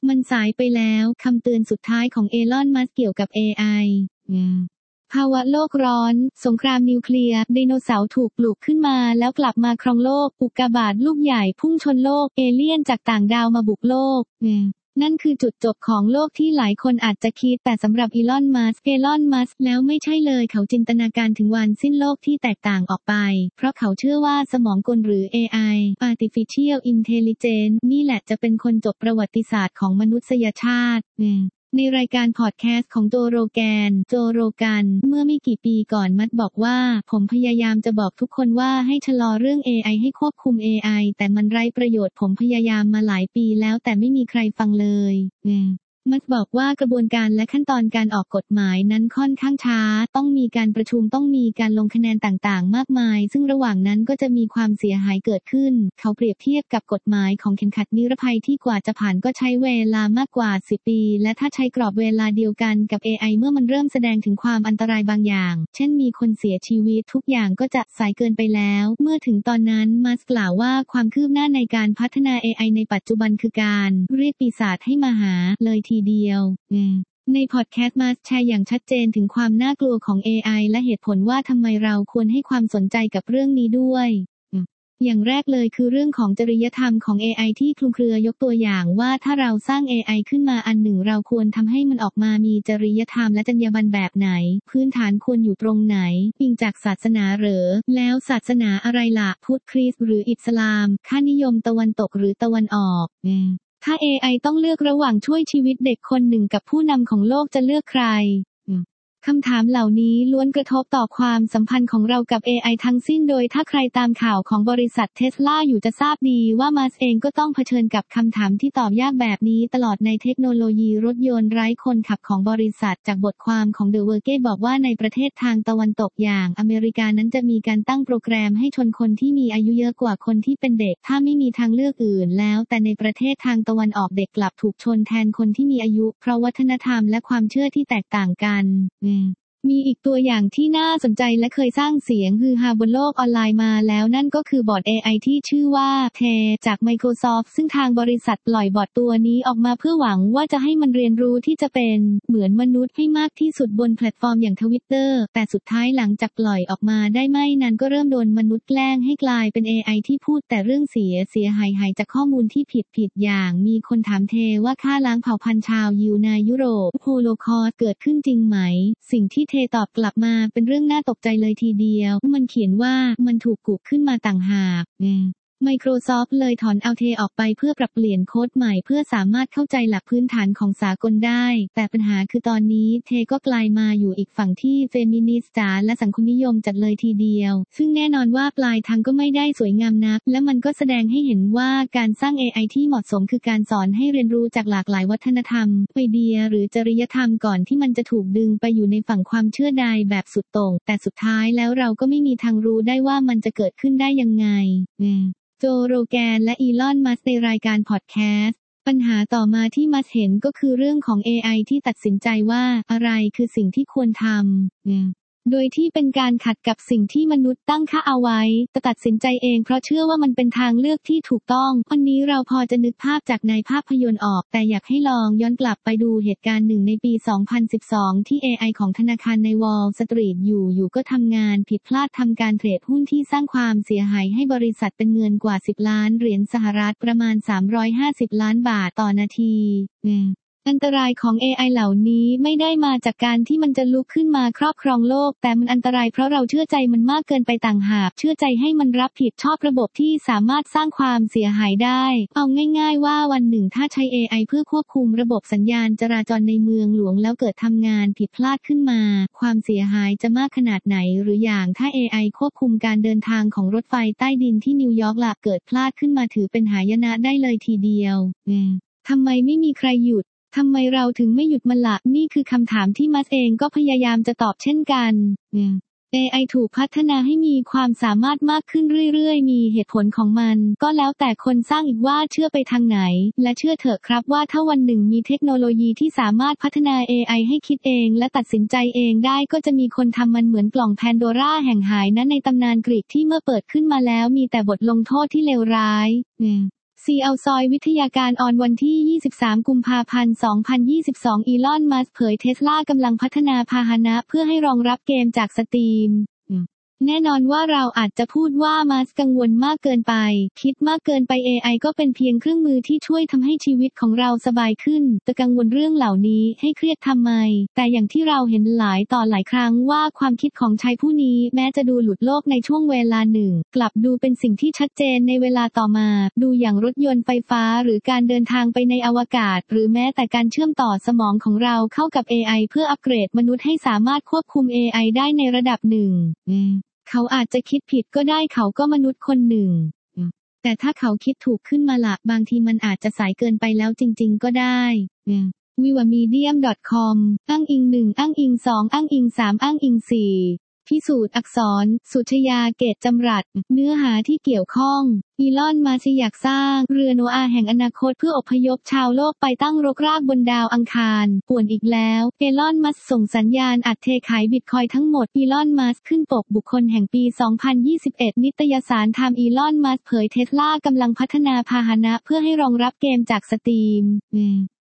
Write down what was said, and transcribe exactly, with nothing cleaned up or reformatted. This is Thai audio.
มันสายไปแล้วคำเตือนสุดท้ายของเอลอน มัสก์เกี่ยวกับ เอ ไอ ภาวะโลกร้อนสงครามนิวเคลียร์ไดโนเสาร์ถูกปลูกขึ้นมาแล้วกลับมาครองโลกอุกกาบาตลูกใหญ่พุ่งชนโลกเอเลี่ยนจากต่างดาวมาบุกโลกนั่นคือจุดจบของโลกที่หลายคนอาจจะคิดแต่สำหรับอีลอน มัสก์เอลอน มัสก์แล้วไม่ใช่เลยเขาจินตนาการถึงวันสิ้นโลกที่แตกต่างออกไปเพราะเขาเชื่อว่าสมองกลหรือ เอ ไอ Artificial Intelligence นี่แหละจะเป็นคนจบประวัติศาสตร์ของมนุษยชาติในรายการพอดแคสต์ของโจโรแกนโจโรกันเมื่อไม่กี่ปีก่อนมัสก์บอกว่าผมพยายามจะบอกทุกคนว่าให้ชะลอเรื่อง เอ ไอ ให้ควบคุม เอ ไอ แต่มันไร้ประโยชน์ผมพยายามมาหลายปีแล้วแต่ไม่มีใครฟังเลยมัสก์บอกว่ากระบวนการและขั้นตอนการออกกฎหมายนั้นค่อนข้างช้าต้องมีการประชุมต้องมีการลงคะแนนต่างๆมากมายซึ่งระหว่างนั้นก็จะมีความเสียหายเกิดขึ้นเขาเปรียบเทียบกับกฎหมายของเข็มขัดนิรภัยที่กว่าจะผ่านก็ใช้เวลามากกว่าสิบปีและถ้าใช้กรอบเวลาเดียวกันกับ เอ ไอ เมื่อมันเริ่มแสดงถึงความอันตรายบางอย่างเช่นมีคนเสียชีวิตทุกอย่างก็จะสายเกินไปแล้วเมื่อถึงตอนนั้นมัสก์กล่าวว่าความคืบหน้าในการพัฒนา เอ ไอ ในปัจจุบันคือการเรียกปีศาจให้มาหาเลยทีเดียวในพอดแคสต์มัสก์แชร์อย่างชัดเจนถึงความน่ากลัวของ เอ ไอ และเหตุผลว่าทำไมเราควรให้ความสนใจกับเรื่องนี้ด้วยอย่างแรกเลยคือเรื่องของจริยธรรมของ เอ ไอ ที่คลุมเครือยกตัวอย่างว่าถ้าเราสร้าง เอ ไอ ขึ้นมาอันหนึ่งเราควรทำให้มันออกมามีจริยธรรมและจรรยาบรรณแบบไหนพื้นฐานควรอยู่ตรงไหนอิงจากศาสนาเหรอแล้วศาสนาอะไรล่ะพุทธคริสต์หรืออิสลามค่านิยมตะวันตกหรือตะวันออกถ้า เอ ไอ ต้องเลือกระหว่างช่วยชีวิตเด็กคนหนึ่งกับผู้นำของโลกจะเลือกใครคำถามเหล่านี้ล้วนกระทบต่อความสัมพันธ์ของเรากับ เอ ไอ ทั้งสิ้นโดยถ้าใครตามข่าวของบริษัทเทสลาอยู่จะทราบดีว่ามัสก์เองก็ต้องเผชิญกับคำถามที่ตอบยากแบบนี้ตลอดในเทคโนโลยีรถยนต์ไร้คนขับของบริษัทจากบทความของ The Verge บอกว่าในประเทศทางตะวันตกอย่างอเมริกานั้นจะมีการตั้งโปรแกรมให้ชนคนที่มีอายุเยอะกว่าคนที่เป็นเด็กถ้าไม่มีทางเลือกอื่นแล้วแต่ในประเทศทางตะวันออกเด็กกลับถูกชนแทนคนที่มีอายุเพราะวัฒนธรรมและความเชื่อที่แตกต่างกันมีอีกตัวอย่างที่น่าสนใจและเคยสร้างเสียงฮือฮาบนโลกออนไลน์มาแล้วนั่นก็คือบอท เอ ไอ ที่ชื่อว่าเทจาก Microsoft ซึ่งทางบริษัทปล่อยบอทตัวนี้ออกมาเพื่อหวังว่าจะให้มันเรียนรู้ที่จะเป็นเหมือนมนุษย์ให้มากที่สุดบนแพลตฟอร์มอย่าง Twitter แต่สุดท้ายหลังจากปล่อยออกมาได้ไม่นานก็เริ่มโดนมนุษย์แกล้งให้กลายเป็น เอ ไอ ที่พูดแต่เรื่องเสียเสียหายหายจากข้อมูลที่ผิดผิดอย่างมีคนถามเทว่าฆ่าล้างเผ่าพันธุ์ชาวยิวในยุโรปโฮโลคอสต์เกิดขึ้นจริงไหมสิ่งที่เทตอบกลับมาเป็นเรื่องน่าตกใจเลยทีเดียวมันเขียนว่ามันถูกกุขึ้นมาต่างหาก Microsoft เลยถอนเอาเทออกไปเพื่อปรับเปลี่ยนโค้ดใหม่เพื่อสามารถเข้าใจหลักพื้นฐานของสากลได้แต่ปัญหาคือตอนนี้เทก็กลายมาอยู่อีกฝั่งที่เฟมินิสต์จ๋าและสังคมนิยมจัดเลยทีเดียวซึ่งแน่นอนว่าปลายทางก็ไม่ได้สวยงามนักและมันก็แสดงให้เห็นว่าการสร้าง เอ ไอ ที่เหมาะสมคือการสอนให้เรียนรู้จากหลากหลายวัฒนธรรมไอเดียหรือจริยธรรมก่อนที่มันจะถูกดึงไปอยู่ในฝั่งความเชื่อใดแบบสุดโต่งแต่สุดท้ายแล้วเราก็ไม่มีทางรู้ได้ว่ามันจะเกิดขึ้นได้ยังไงโจโรแกนและอีลอน มัสก์ในรายการพอดแคสต์ปัญหาต่อมาที่มัสก์เห็นก็คือเรื่องของ เอ ไอ ที่ตัดสินใจว่าอะไรคือสิ่งที่ควรทำโดยที่เป็นการขัดกับสิ่งที่มนุษย์ตั้งค่าเอาไว้แต่ตัดสินใจเองเพราะเชื่อว่ามันเป็นทางเลือกที่ถูกต้องวันนี้เราพอจะนึกภาพจากในภาพยนตร์ออกแต่อยากให้ลองย้อนกลับไปดูเหตุการณ์หนึ่งในปี สองพันสิบสอง ที่ เอ ไอ ของธนาคารในวอลล์สตรีทอยู่อยู่ก็ทำงานผิดพลาดทำการเทรดหุ้นที่สร้างความเสียหายให้บริษัทเป็นเงินกว่าสิบล้านเหรียญสหรัฐประมาณสามร้อยห้าสิบล้านบาทต่อนาทีอันตรายของ เอ ไอ เหล่านี้ไม่ได้มาจากการที่มันจะลุกขึ้นมาครอบครองโลกแต่มันอันตรายเพราะเราเชื่อใจมันมากเกินไปต่างหากเชื่อใจให้มันรับผิดชอบระบบที่สามารถสร้างความเสียหายได้เอาง่ายๆว่าวันหนึ่งถ้าใช้ เอ ไอ เพื่อควบคุมระบบสัญญาณจราจรในเมืองหลวงแล้วเกิดทำงานผิดพลาดขึ้นมาความเสียหายจะมากขนาดไหนหรืออย่างถ้า เอ ไอ ควบคุมการเดินทางของรถไฟใต้ดินที่นิวยอร์กล่ะเกิดพลาดขึ้นมาถือเป็นหายนะได้เลยทีเดียวทำไมไม่มีใครหยุดทำไมเราถึงไม่หยุดมันละนี่คือคำถามที่มัสก์เองก็พยายามจะตอบเช่นกัน เอ ไอ ถูกพัฒนาให้มีความสามารถมากขึ้นเรื่อยๆมีเหตุผลของมันก็แล้วแต่คนสร้างอีกว่าเชื่อไปทางไหนและเชื่อเถอะครับว่าถ้าวันหนึ่งมีเทคโนโลยีที่สามารถพัฒนา เอ ไอ ให้คิดเองและตัดสินใจเองได้ก็จะมีคนทำมันเหมือนกล่องแพนโดร่าแห่งหายนั้นในตำนานกรีกที่เมื่อเปิดขึ้นมาแล้วมีแต่บทลงโทษที่เลวร้ายซี เอาซอยวิทยาการออนวันที่ ยี่สิบสาม กุมภาพันธ์ สองพันยี่สิบสอง อีลอน มัสก์เผยเทสลากำลังพัฒนาพาหนะเพื่อให้รองรับเกมจากสตรีมแน่นอนว่าเราอาจจะพูดว่ามัสก์กังวลมากเกินไปคิดมากเกินไป เอ ไอ ก็เป็นเพียงเครื่องมือที่ช่วยทำให้ชีวิตของเราสบายขึ้นแต่กังวลเรื่องเหล่านี้ให้เครียดทำไมแต่อย่างที่เราเห็นหลายต่อหลายครั้งว่าความคิดของชายผู้นี้แม้จะดูหลุดโลกในช่วงเวลาหนึ่งกลับดูเป็นสิ่งที่ชัดเจนในเวลาต่อมาดูอย่างรถยนต์ไฟฟ้าหรือการเดินทางไปในอวกาศหรือแม้แต่การเชื่อมต่อสมองของเราเข้ากับ เอ ไอ เพื่ออัปเกรดมนุษย์ให้สามารถควบคุม เอ ไอ ได้ในระดับหนึ่งเขาอาจจะคิดผิดก็ได้เขาก็มนุษย์คนหนึ่งแต่ถ้าเขาคิดถูกขึ้นมาละบางทีมันอาจจะสายเกินไปแล้วจริงๆก็ได้วิวามีเดียม .คอม อ้างอิงหนึ่งอ้างอิงสองอ้างอิงสามอ้างอิงสี่พิสูจน์อักษรสุชยาเกตจำรัดเนื้อหาที่เกี่ยวข้องอีลอน มัสก์อยากสร้างเรือโนอาห์แห่งอนาคตเพื่ออพยพชาวโลกไปตั้งรกรากบนดาวอังคารป่วนอีกแล้วอีลอน มัสก์ส่งสัญญาณอัดเทขายบิตคอยน์ทั้งหมดอีลอน มัสก์ขึ้นปกบุคคลแห่งปี สองพันยี่สิบเอ็ด นิตยสารไทม์อีลอน มัสก์เผยเทสลากำลังพัฒนาพาหนะเพื่อให้รองรับเกมจากสตรีม